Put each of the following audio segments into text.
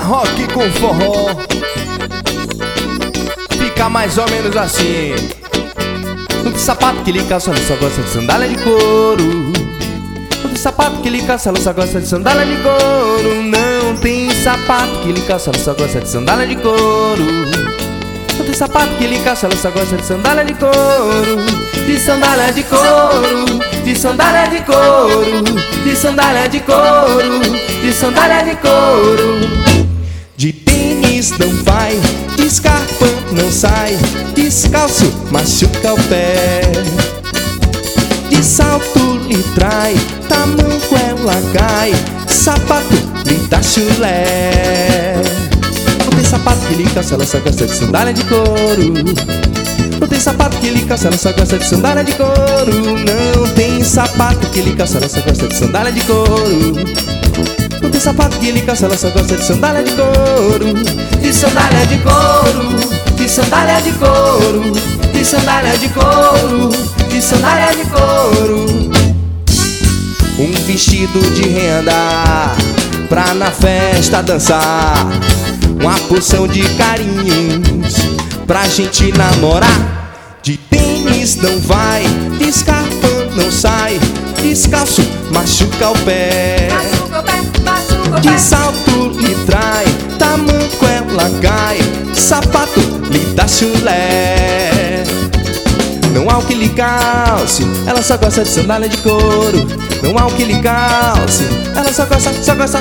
rock com forró. Fica mais ou menos assim. Não tem sapato que lhe calça, ela só gosta de sandália de couro. Não tem sapato que lhe calça, ela só gosta de sandália de couro. Não tem sapato que lhe calça, ela só gosta de sandália de couro. Não tem sapato que lhe calça, ela só gosta de sandália de couro. De sandália de couro, de sandália de couro, de sandália de couro, de sandália de couro. De tênis não vai, de escarpa não sai, descalço machuca o pé. De salto lhe trai, tamanco ela cai, sapato lhe dá chulé. Não tem sapato que lhe calça, ela só gosta de sandália de couro. Não tem sapato que lhe calça, ela só gosta de sandália de couro. Não tem sapato que lhe calça, ela só gosta de sandália de couro. Não tem sapato que lhe calça, ela só gosta de sandália de couro. De sandália de couro, de sandália de couro, de sandália de couro, de sandália de couro. Um vestido de renda pra na festa dançar, uma porção de carinhos pra gente namorar. De tênis não vai, de escarpa não sai, descalço machuca o pé. De salto lhe trai, tamanco ela cai, sapato lhe dá chulé. Não há o que lhe calce, ela só gosta de sandália de couro. Não há o que lhe calce, ela só gosta.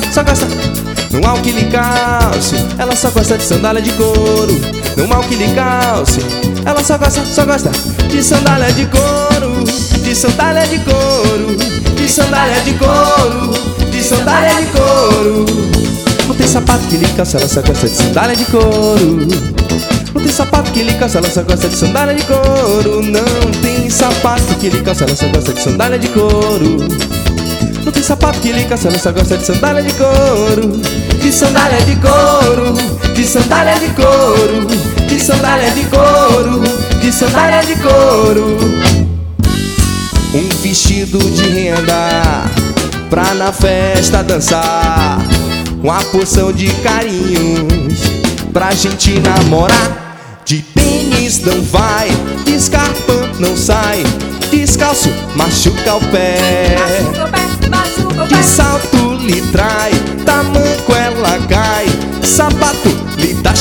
Não há o que lhe calce, ela só gosta de sandália de couro. Não há o que lhe calce, ela só gosta de sandália de couro. De sandália de couro, de sandália de couro, de sandália de couro. Não tem sapato que lhe calça, ela só gosta de sandália de couro. Não tem sapato que lhe calça, ela só gosta de sandália de couro. Não tem sapato que lhe calça, ela só gosta de sandália de couro. Não tem sapato que lhe calça, ela só gosta de sandália de couro. De sandália de couro, de sandália de couro, de sandália de couro, de sandália de couro. Um vestido de renda pra na festa dançar, uma porção de carinhos pra gente namorar. De tênis não vai, de escarpa não sai, descalço machuca o pé. De salto lhe trai, tamanco ela cai, sapato lhe dá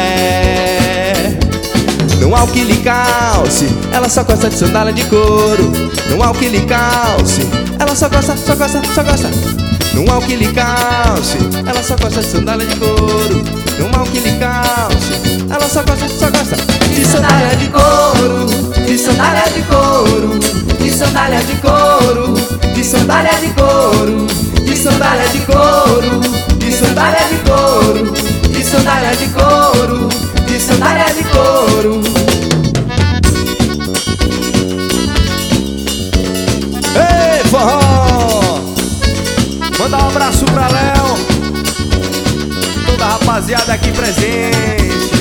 chulé. Não há o que lhe calce, ela só gosta de sandália de couro. Não há o que lhe calce, ela só gosta. Não há o que lhe calce, ela só gosta de sandália de couro. Não há o que lhe calce, ela só gosta de sandália de couro, de sandália de couro, de sandália de couro, de sandália de couro, de sandália de couro, de sandália de couro, de sandália de couro, de sandália de couro. Ei, forró! Manda um abraço pra Léo, toda a rapaziada aqui presente.